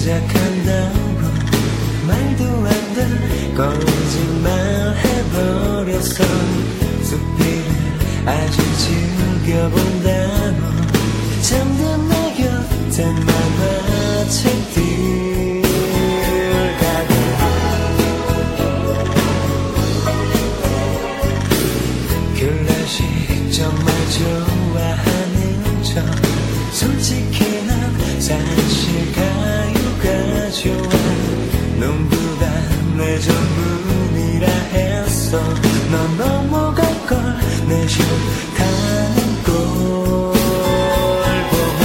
시작한다고 말도 안 돼 거짓말 해버렸어. 숲이를 아주 즐겨본다고 잠든 내 곁에 만화책들 가고 클래식 정말 좋아하는 척 솔직히 난 사실 가요가 좋아. 농구가 내 전부니라 했어. 넌 넘어갈 걸 내 좋다는 걸 보고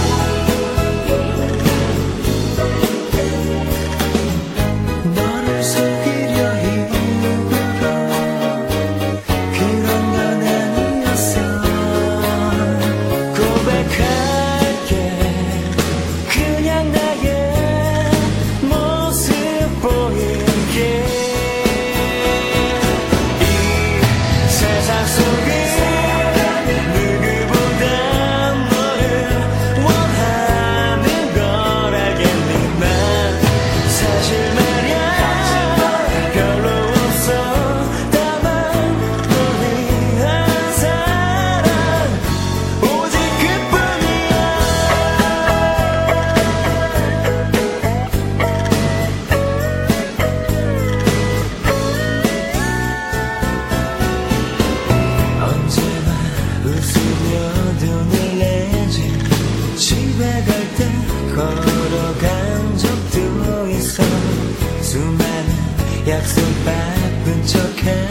너를 속이려 일부러 그런 건 아니었어. 고백할게 그냥 나의 모습 보일게. 이 세상 속에 누구보다 너를 원하는 걸 알겠니. 난 사실 말야 별로 없어. 다만 널 위한 사랑 오직 그뿐이야. 언제나 웃으며 돈을 내지. 집에 갈 때 걸어간 적도 있어. 수많은 약속 바쁜 척해